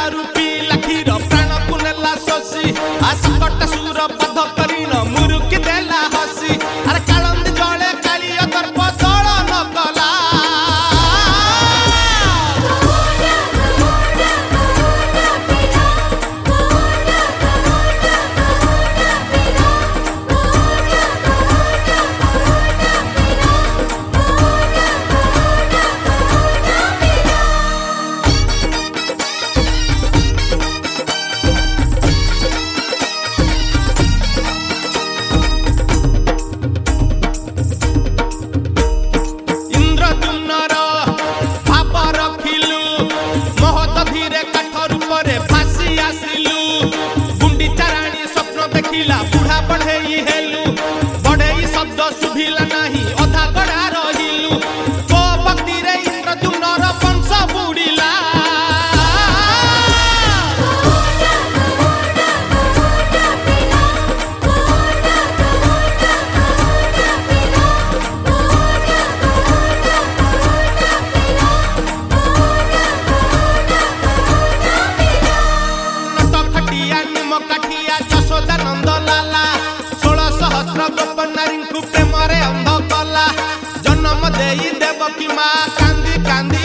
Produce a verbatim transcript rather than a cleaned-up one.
दारू पीला क्षीर प्राण को नेला शोषी आसकट सुर बध करिन मुरुकी देला हसी अरे कालंद जले कालिया दर्प दल न कला बुढ़ा बढ़े हेलु बढ़े शब्द सुभिला नहीं अधा गढ़ा रहिलु को भक्ति रे इंद्रद्युम्नर वंश बुड़िला नट खटिया निम काठिया जशोदा नंद गोपनारी प्रेम रे अंध कला जन्म देई देवकी माँ कांदी कांदी